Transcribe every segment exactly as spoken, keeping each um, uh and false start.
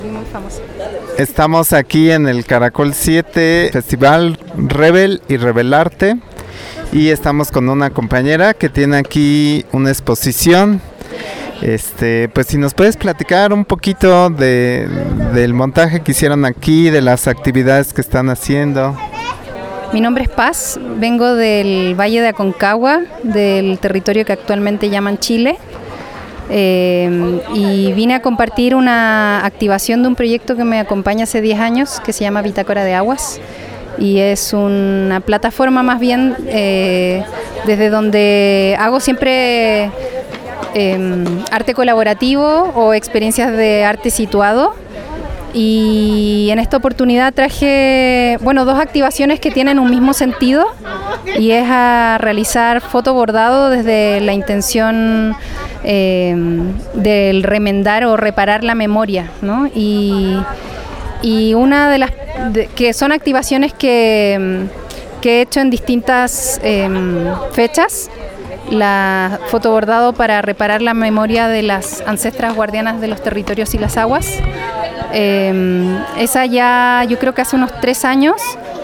Muy famosa. Estamos aquí en el Caracol siete, Festival Rebel y Rebelarte, y estamos con una compañera que tiene aquí una exposición. Este, pues si nos puedes platicar un poquito de, del montaje que hicieron aquí, de las actividades que están haciendo. Mi nombre es Paz, vengo del Valle de Aconcagua, del territorio que actualmente llaman Chile, eh, y vine a compartir una activación de un proyecto que me acompaña hace diez años, que se llama Bitácora de Aguas, y es una plataforma más bien eh, desde donde hago siempre eh, arte colaborativo o experiencias de arte situado. Y en esta oportunidad traje, bueno, dos activaciones que tienen un mismo sentido, y es a realizar fotobordado desde la intención eh, del remendar o reparar la memoria, ¿no? Y, y una de las de, que son activaciones que, que he hecho en distintas eh, fechas. La fotobordado para reparar la memoria de las ancestras guardianas de los territorios y las aguas. Eh, esa ya yo creo que hace unos tres años,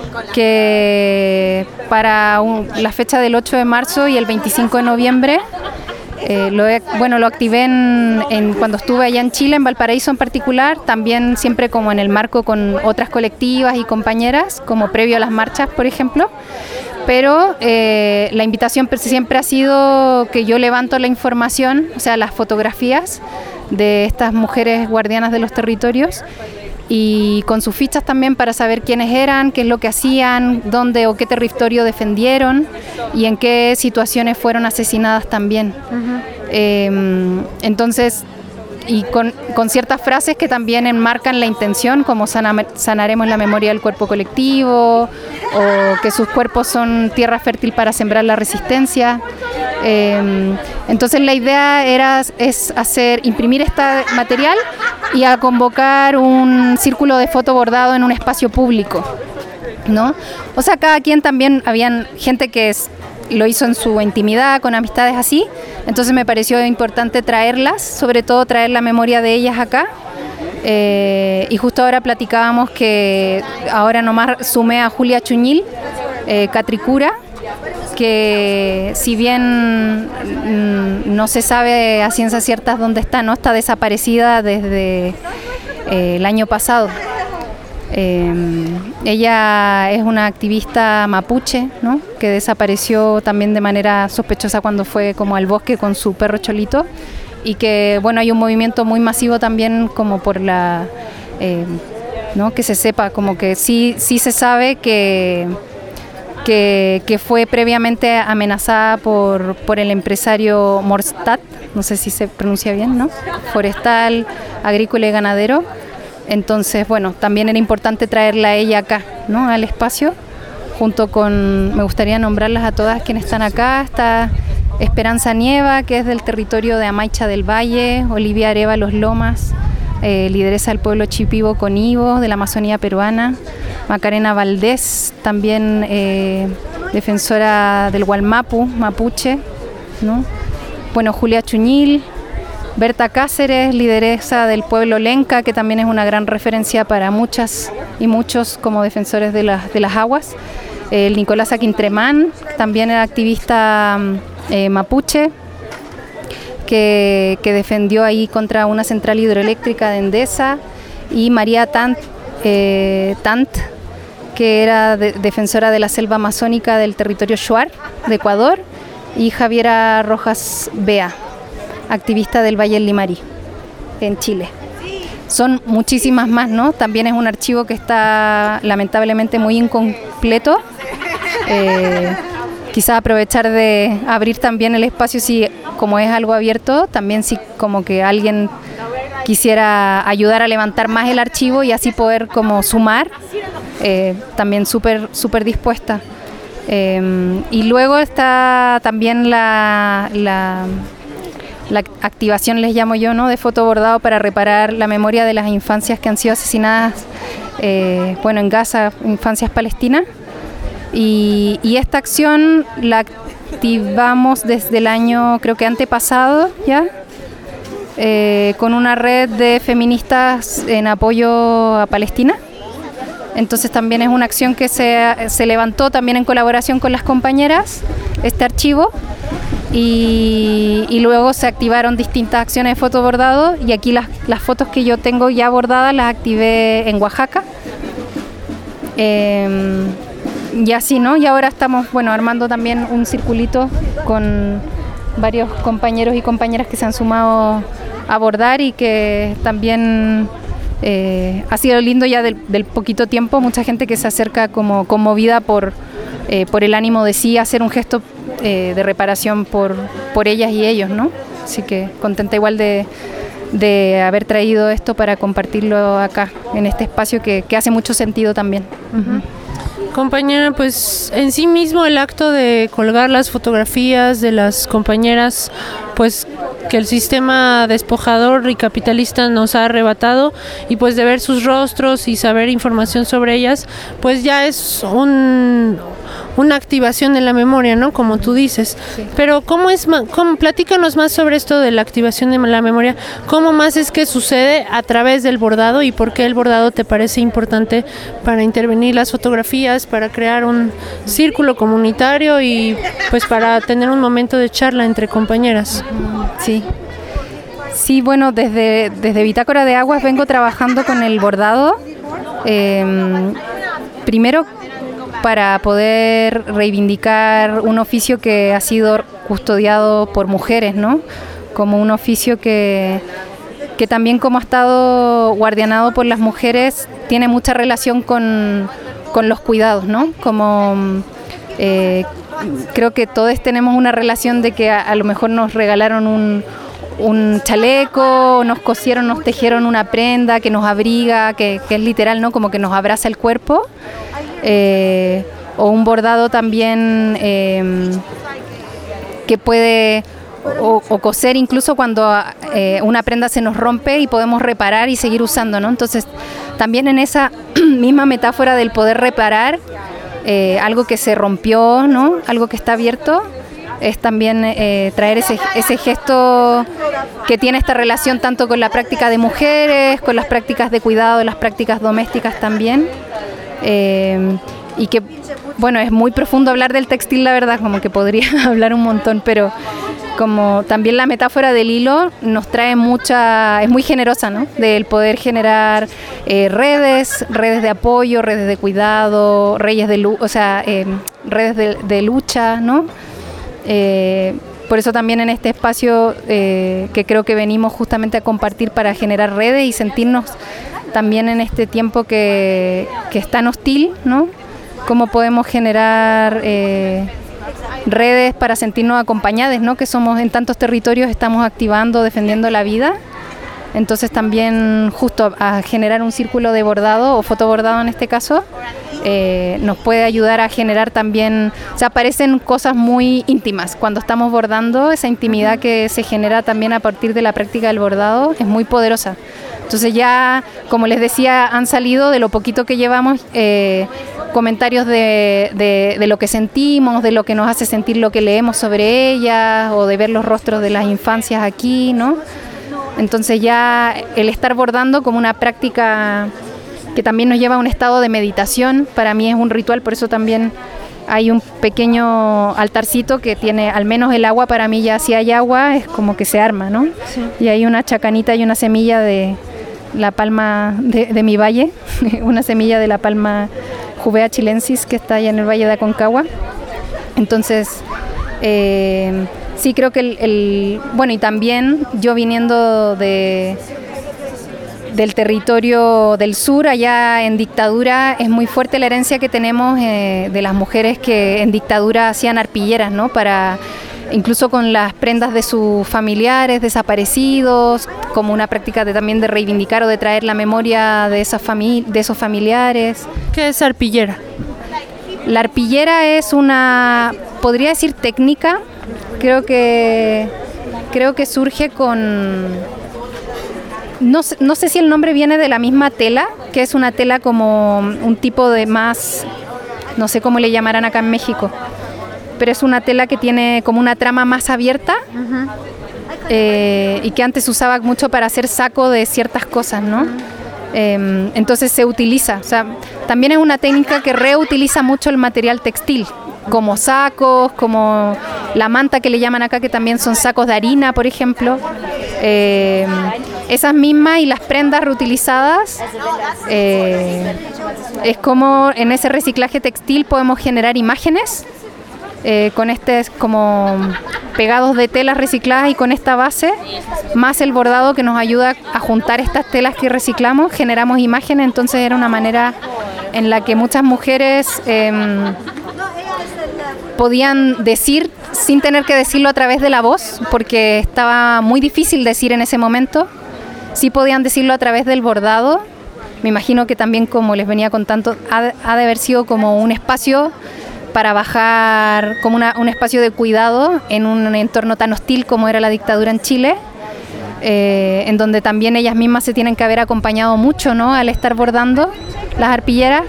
que para un, la fecha del ocho de marzo y el veinticinco de noviembre, eh, lo he, bueno, lo activé en, en, cuando estuve allá en Chile, en Valparaíso en particular, también siempre como en el marco con otras colectivas y compañeras, como previo a las marchas, por ejemplo. Pero eh, la invitación siempre ha sido que yo levanto la información, o sea, las fotografías de estas mujeres guardianas de los territorios, y con sus fichas también para saber quiénes eran, qué es lo que hacían, dónde o qué territorio defendieron y en qué situaciones fueron asesinadas también. Uh-huh. Eh, entonces, y con, con ciertas frases que también enmarcan la intención, como sana, sanaremos la memoria del cuerpo colectivo, o que sus cuerpos son tierra fértil para sembrar la resistencia. Eh, entonces la idea era es hacer imprimir este material y a convocar un círculo de foto bordado en un espacio público, ¿no? O sea, cada quien también, habían gente que es, lo hizo en su intimidad, con amistades así, entonces me pareció importante traerlas, sobre todo traer la memoria de ellas acá. Eh, y justo ahora platicábamos que ahora nomás sumé a Julia Chuñil, eh, Catricura, que si bien mmm, no se sabe a ciencia cierta dónde está, no está desaparecida desde eh, el año pasado. Eh, ella es una activista mapuche, ¿no? Que desapareció también de manera sospechosa cuando fue como al bosque con su perro Cholito, y que bueno, hay un movimiento muy masivo también como por la eh, ¿no? Que se sepa, como que sí, sí se sabe que, que, que fue previamente amenazada por, por el empresario Morstat, no sé si se pronuncia bien, ¿no? Forestal, agrícola y ganadero. Entonces, bueno, también era importante traerla a ella acá, ¿no? Al espacio, junto con, me gustaría nombrarlas a todas quienes están acá. Está Esperanza Nieva, que es del territorio de Amaicha del Valle, Olivia Areva Los Lomas, eh, lideresa del pueblo Chipibo Conibo, de la Amazonía peruana, Macarena Valdés, también eh, defensora del Gualmapu, mapuche, ¿no? Bueno, Julia Chuñil, Berta Cáceres, lideresa del pueblo Lenca, que también es una gran referencia para muchas y muchos como defensores de las, de las aguas. El Nicolás Aquintremán, también era activista eh, mapuche, que, que defendió ahí contra una central hidroeléctrica de Endesa. Y María Tant, eh, Tant que era de, defensora de la selva amazónica del territorio Shuar de Ecuador. Y Javiera Rojas Bea, activista del Valle del Limarí, en Chile. Son muchísimas más, ¿no? También es un archivo que está lamentablemente muy incompleto. Eh, quizá aprovechar de abrir también el espacio, si como es algo abierto, también si como que alguien quisiera ayudar a levantar más el archivo y así poder como sumar, eh, también súper súper dispuesta. Eh, y luego está también la... la La activación, les llamo yo, ¿no? De fotobordado para reparar la memoria de las infancias que han sido asesinadas, eh, bueno, en Gaza, infancias palestinas. Y, y esta acción la activamos desde el año, creo que antepasado ya, eh, con una red de feministas en apoyo a Palestina. Entonces también es una acción que se, se levantó también en colaboración con las compañeras, este archivo, y, y luego se activaron distintas acciones de fotobordado, y aquí las, las fotos que yo tengo ya bordadas las activé en Oaxaca. Eh, y así, ¿no? Y ahora estamos, bueno, armando también un circulito con varios compañeros y compañeras que se han sumado a bordar y que también... Eh, ha sido lindo ya del, del poquito tiempo, mucha gente que se acerca como conmovida por, eh, por el ánimo de sí hacer un gesto eh, de reparación por, por ellas y ellos, ¿no? Así que contenta igual de, de haber traído esto para compartirlo acá, en este espacio que, que hace mucho sentido también. Uh-huh. Compañera, pues en sí mismo el acto de colgar las fotografías de las compañeras, pues que el sistema despojador y capitalista nos ha arrebatado, y pues de ver sus rostros y saber información sobre ellas, pues ya es un, una activación de la memoria, ¿no? Como tú dices. Sí. Pero ¿cómo es, cómo, platícanos más sobre esto de la activación de la memoria? ¿Cómo más es que sucede a través del bordado, y por qué el bordado te parece importante para intervenir las fotografías, para crear un círculo comunitario y pues para tener un momento de charla entre compañeras? Sí. Sí, bueno, desde, desde Bitácora de Aguas vengo trabajando con el bordado. Eh, primero para poder reivindicar un oficio que ha sido custodiado por mujeres, ¿no? Como un oficio que, que también, como ha estado guardianado por las mujeres, tiene mucha relación con, con los cuidados, ¿no? Como eh, creo que todos tenemos una relación de que a, a lo mejor nos regalaron un un chaleco, nos cosieron, nos tejieron una prenda que nos abriga, que, que es literal, ¿no? Como que nos abraza el cuerpo, eh, o un bordado también eh, que puede, o, o coser incluso cuando eh, una prenda se nos rompe y podemos reparar y seguir usando, ¿no? Entonces, también en esa misma metáfora del poder reparar eh, algo que se rompió, ¿no? Algo que está abierto, es también eh, traer ese, ese gesto que tiene esta relación tanto con la práctica de mujeres, con las prácticas de cuidado, las prácticas domésticas también, eh, y que, bueno, es muy profundo hablar del textil, la verdad, como que podría hablar un montón, pero como también la metáfora del hilo nos trae mucha, es muy generosa, ¿no? Del poder generar eh, redes, redes de apoyo, redes de cuidado, redes de, o sea, eh, redes de, de lucha, ¿no? Eh, por eso también en este espacio eh, que creo que venimos justamente a compartir para generar redes y sentirnos también en este tiempo que, que es tan hostil, ¿no? Cómo podemos generar eh, redes para sentirnos acompañadas, ¿no? Que somos en tantos territorios, estamos activando, defendiendo la vida. Entonces también justo a generar un círculo de bordado o fotobordado en este caso eh, nos puede ayudar a generar también, o sea, aparecen cosas muy íntimas cuando estamos bordando, esa intimidad que se genera también a partir de la práctica del bordado es muy poderosa. Entonces ya, como les decía, han salido de lo poquito que llevamos eh, comentarios de, de, de lo que sentimos, de lo que nos hace sentir lo que leemos sobre ellas o de ver los rostros de las infancias aquí, ¿no? Entonces ya el estar bordando como una práctica que también nos lleva a un estado de meditación, para mí es un ritual, por eso también hay un pequeño altarcito que tiene, al menos el agua, para mí ya si hay agua es como que se arma, ¿no? Sí. Y hay una chacanita y una semilla de la palma de, de mi valle, una semilla de la palma Juvea chilensis que está allá en el valle de Aconcagua. Entonces, eh, sí creo que el, el, bueno, y también yo viniendo de del territorio del sur, allá en dictadura, es muy fuerte la herencia que tenemos eh, de las mujeres que en dictadura hacían arpilleras, ¿no? Para, incluso con las prendas de sus familiares desaparecidos, como una práctica de, también de reivindicar o de traer la memoria de, esas fami- de esos familiares. ¿Qué es arpillera? La arpillera es una, podría decir técnica, creo que, creo que surge con... No sé, no sé si el nombre viene de la misma tela, que es una tela como un tipo de más, no sé cómo le llamarán acá en México, pero es una tela que tiene como una trama más abierta, uh-huh. eh, y que antes se usaba mucho para hacer saco de ciertas cosas, ¿no? Eh, entonces se utiliza, o sea, también es una técnica que reutiliza mucho el material textil, como sacos, como la manta que le llaman acá, que también son sacos de harina, por ejemplo. Eh, esas mismas y las prendas reutilizadas, eh, es como en ese reciclaje textil podemos generar imágenes eh, con este como pegados de telas recicladas y con esta base, más el bordado que nos ayuda a juntar estas telas que reciclamos, generamos imágenes. Entonces era una manera en la que muchas mujeres eh, podían decir sin tener que decirlo a través de la voz, porque estaba muy difícil decir en ese momento. Sí podían decirlo a través del bordado. Me imagino que también, como les venía contando, ha, ha de haber sido como un espacio para bajar, como una, un espacio de cuidado en un entorno tan hostil como era la dictadura en Chile, eh, en donde también ellas mismas se tienen que haber acompañado mucho, ¿no?, al estar bordando las arpilleras.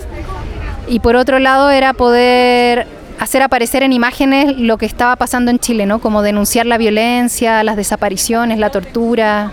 Y por otro lado era poder hacer aparecer en imágenes lo que estaba pasando en Chile, ¿no?, como denunciar la violencia, las desapariciones, la tortura.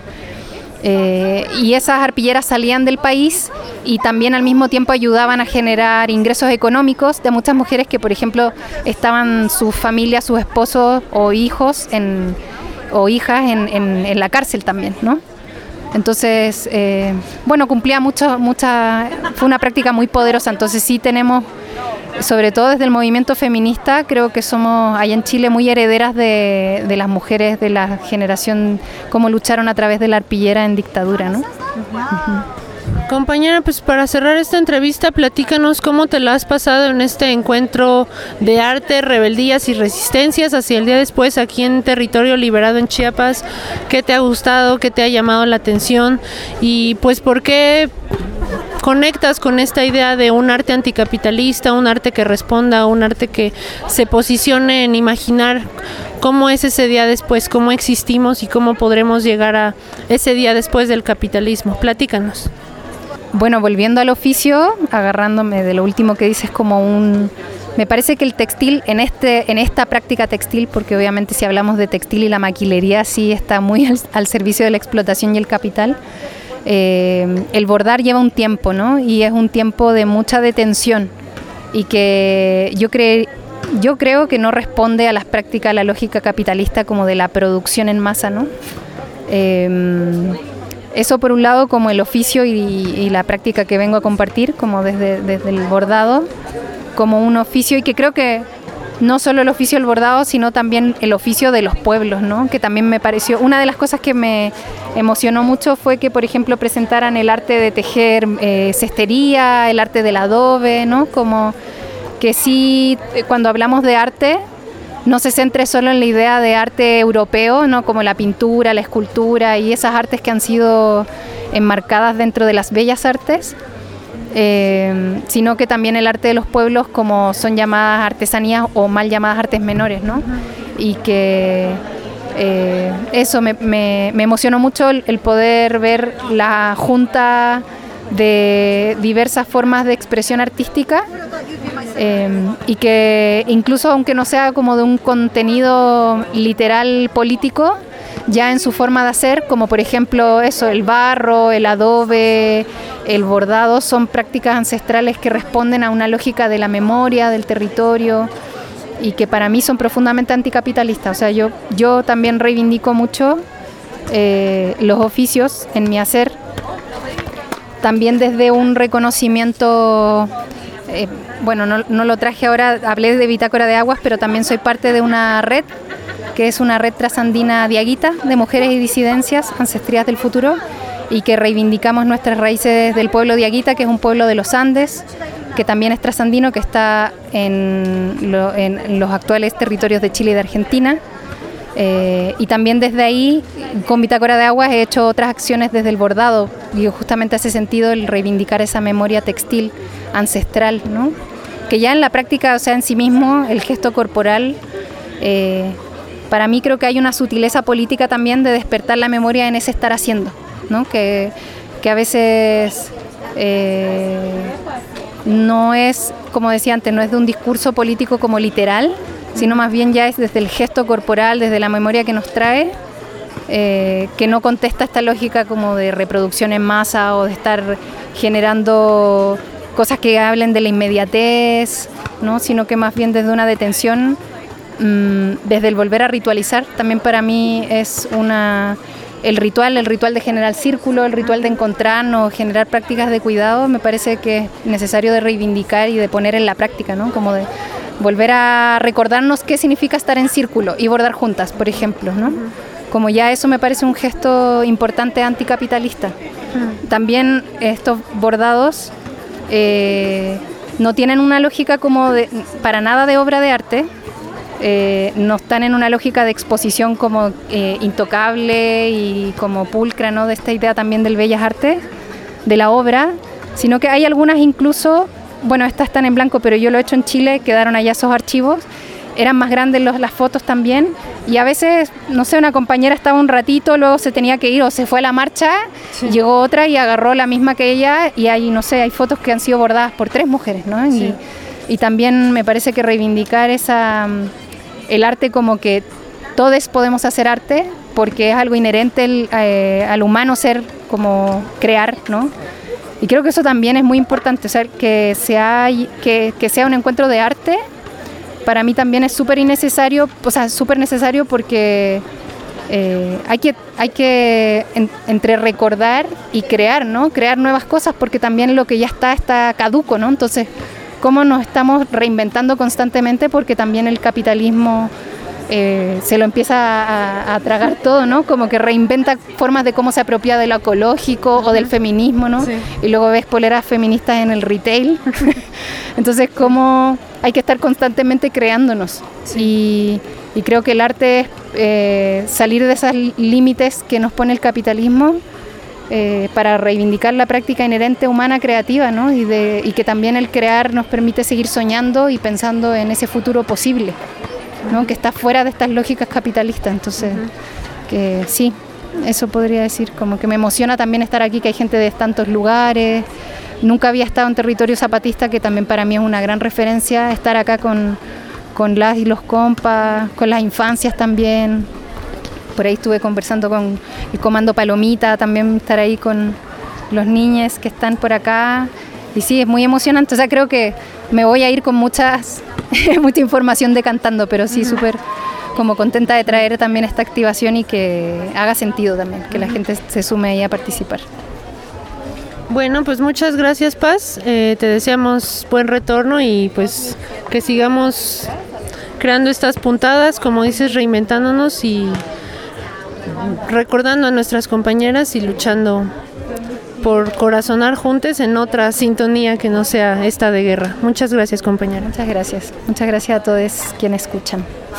Eh, y esas arpilleras salían del país y también al mismo tiempo ayudaban a generar ingresos económicos de muchas mujeres que, por ejemplo, estaban sus familias, sus esposos o hijos en, o hijas en, en, en la cárcel también, ¿no? Entonces, eh, bueno, cumplía mucho, mucha, fue una práctica muy poderosa. Entonces sí tenemos, sobre todo desde el movimiento feminista, creo que somos allá en Chile muy herederas de, de las mujeres de la generación, cómo lucharon a través de la arpillera en dictadura, ¿no? Uh-huh. Uh-huh. Compañera, pues para cerrar esta entrevista, platícanos cómo te la has pasado en este encuentro de arte, rebeldías y resistencias hacia el día después aquí en Territorio Liberado en Chiapas. ¿Qué te ha gustado? ¿Qué te ha llamado la atención? Y pues, ¿por qué conectas con esta idea de un arte anticapitalista, un arte que responda, un arte que se posicione en imaginar cómo es ese día después, cómo existimos y cómo podremos llegar a ese día después del capitalismo? Platícanos. Bueno, volviendo al oficio, agarrándome de lo último que dices, como un... Me parece que el textil, en este en esta práctica textil, porque obviamente si hablamos de textil y la maquilería sí está muy al, al servicio de la explotación y el capital, eh, el bordar lleva un tiempo, ¿no? Y es un tiempo de mucha detención y que yo, cre, yo creo que no responde a las prácticas, a la lógica capitalista como de la producción en masa, ¿no? Eh, Eso por un lado, como el oficio y, y la práctica que vengo a compartir, como desde, desde el bordado, como un oficio, y que creo que no solo el oficio del bordado, sino también el oficio de los pueblos, ¿no? Que también me pareció, una de las cosas que me emocionó mucho fue que, por ejemplo, presentaran el arte de tejer eh, cestería, el arte del adobe, ¿no? Como que sí, cuando hablamos de arte, no se centre solo en la idea de arte europeo, ¿no?, como la pintura, la escultura y esas artes que han sido enmarcadas dentro de las bellas artes, eh, sino que también el arte de los pueblos, como son llamadas artesanías o mal llamadas artes menores, ¿no? Y que eh, eso me, me, me emocionó mucho el, el poder ver la junta de diversas formas de expresión artística. Eh, y que incluso aunque no sea como de un contenido literal político, ya en su forma de hacer, como por ejemplo eso, el barro, el adobe, el bordado, son prácticas ancestrales que responden a una lógica de la memoria, del territorio, y que para mí son profundamente anticapitalistas. O sea, yo, yo también reivindico mucho eh, los oficios en mi hacer, también desde un reconocimiento. Eh, bueno, no, no lo traje ahora, hablé de Bitácora de Aguas, pero también soy parte de una red, que es una red trasandina diaguita de mujeres y disidencias, ancestrías del futuro, y que reivindicamos nuestras raíces del pueblo diaguita, que es un pueblo de los Andes, que también es trasandino, que está en, lo, en los actuales territorios de Chile y de Argentina. Eh, y también desde ahí, con Bitácora de Aguas, he hecho otras acciones desde el bordado, y justamente hace sentido el reivindicar esa memoria textil ancestral, ¿no? Que ya en la práctica, o sea, en sí mismo, el gesto corporal, eh, para mí creo que hay una sutileza política también de despertar la memoria en ese estar haciendo, ¿no? Que, que a veces eh, no es, como decía antes, no es de un discurso político como literal, sino más bien ya es desde el gesto corporal, desde la memoria que nos trae, eh, que no contesta esta lógica como de reproducción en masa o de estar generando cosas que hablen de la inmediatez, ¿no? Sino que más bien desde una detención, mmm, desde el volver a ritualizar, también para mí es una... El ritual, el ritual de generar círculo, el ritual de encontrarnos, generar prácticas de cuidado, me parece que es necesario de reivindicar y de poner en la práctica, ¿no? Como de volver a recordarnos qué significa estar en círculo y bordar juntas, por ejemplo, ¿no? Como ya eso me parece un gesto importante anticapitalista. También estos bordados eh, no tienen una lógica como de, para nada de obra de arte. Eh, no están en una lógica de exposición como eh, intocable y como pulcra, ¿no? De esta idea también del bellas artes, de la obra, sino que hay algunas incluso, bueno, estas están en blanco, pero yo lo he hecho en Chile, quedaron allá esos archivos, eran más grandes los, las fotos también, y a veces, no sé, una compañera estaba un ratito, luego se tenía que ir o se fue a la marcha, sí. Llegó otra y agarró la misma que ella, y hay, no sé, hay fotos que han sido bordadas por tres mujeres, ¿no? Sí. Y, y también me parece que reivindicar esa... el arte como que todos podemos hacer arte porque es algo inherente el, eh, al humano ser como crear, ¿no? Y creo que eso también es muy importante, o sea, que sea, que, que sea un encuentro de arte, para mí también es súper innecesario, o sea, súper necesario porque eh, hay que, hay que en, entre recordar y crear, ¿no? Crear nuevas cosas porque también lo que ya está está caduco, ¿no? Entonces, cómo nos estamos reinventando constantemente porque también el capitalismo eh, se lo empieza a, a tragar todo, ¿no? Como que reinventa formas de cómo se apropia de lo ecológico o del feminismo, ¿no? Sí. Y luego ves poleras feministas en el retail. Entonces, cómo hay que estar constantemente creándonos. Sí. Y, y creo que el arte es eh, salir de esos límites que nos pone el capitalismo, Eh, para reivindicar la práctica inherente humana creativa, ¿no? Y, de, y que también el crear nos permite seguir soñando y pensando en ese futuro posible, ¿no? Que está fuera de estas lógicas capitalistas. Entonces, uh-huh. que sí, eso podría decir, como que me emociona también estar aquí, que hay gente de tantos lugares. Nunca había estado en territorio zapatista, que también para mí es una gran referencia, estar acá con, con las y los compas, con las infancias también. Por ahí estuve conversando con el Comando Palomita, también estar ahí con los niños que están por acá. Y sí, es muy emocionante. O sea, creo que me voy a ir con muchas, mucha información de cantando, pero sí, súper como contenta de traer también esta activación y que haga sentido también, que la gente se sume ahí a participar. Bueno, pues muchas gracias, Paz. Eh, te deseamos buen retorno y pues que sigamos creando estas puntadas, como dices, reinventándonos y recordando a nuestras compañeras y luchando por corazonar juntos en otra sintonía que no sea esta de guerra. Muchas gracias, compañera. Muchas gracias. Muchas gracias a todos quienes escuchan.